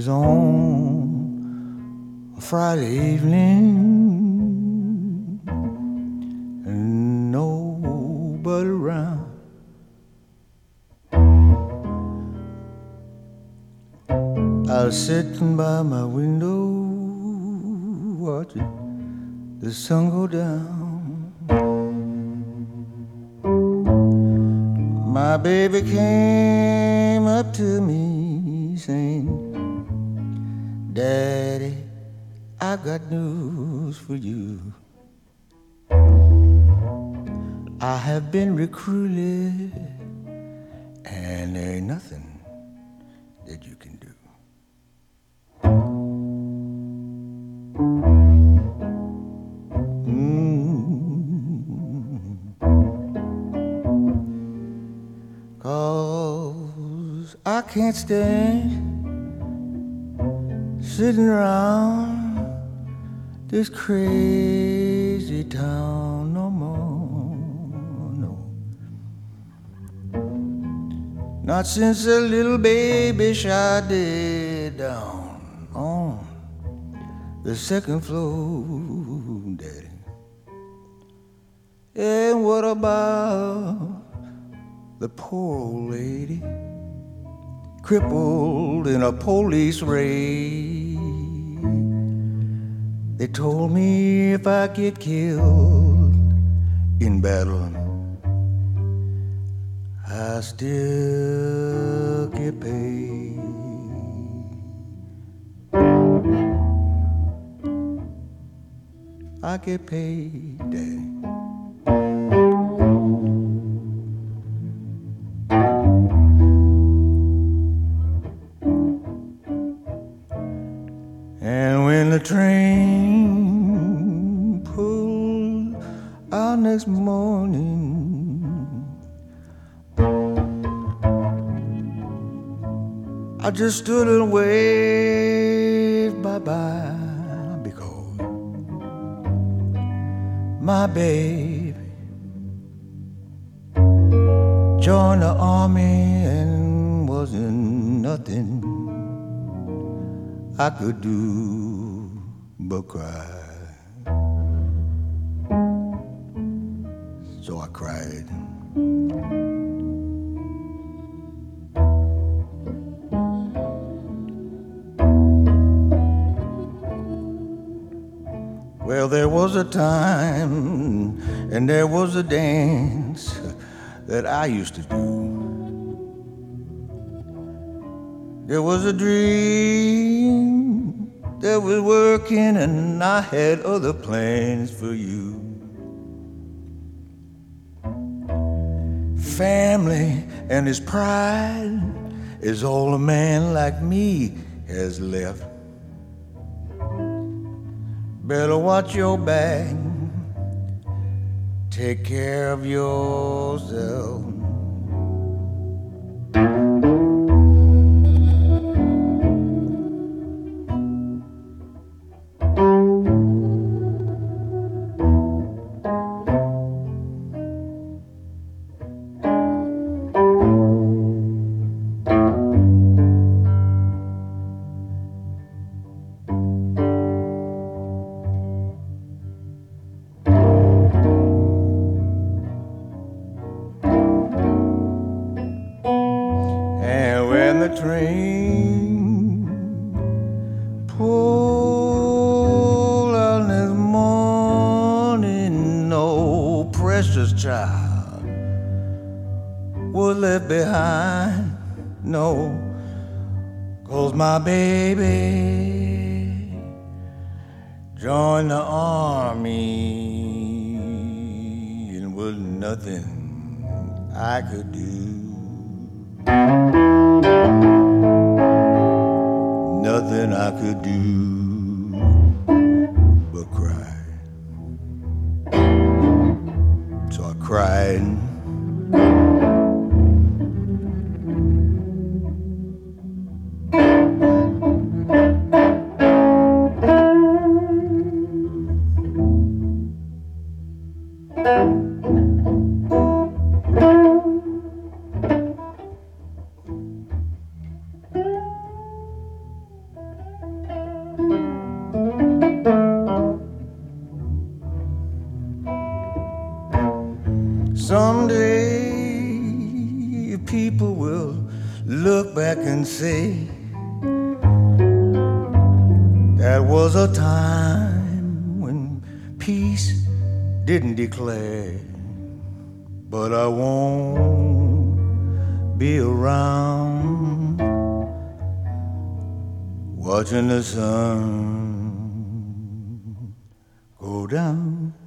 on a Friday evening and nobody around. I was sitting by my window watching the sun go down. My baby came up to me saying, Daddy, I've got news for you. I have been recruited and there ain't nothing that you can do. Cause I can't stand sitting around this crazy town no more, no. Not since a little baby shot dead down on the second floor, Daddy. And what about the poor old lady, crippled in a police raid? They told me if I get killed in battle, I still get paid. I get paid, Daddy. And when the train pulled out next morning, I just stood and waved bye-bye because my baby joined the army and wasn't nothing I could do but cry. So I cried. Well, there was a time and there was a dance that I used to do. There was a dream that was working and I had other plans for you. Family and his pride is all a man like me has left. Better watch your back, take care of yourself. Train pulled out this morning, no precious child was left behind, no, 'cause my baby joined the army and was nothing I could do. Nothing I could do but cry. So I cried. someday people will look back and say that was a time when peace didn't declare. But I won't be around watching the sun go down.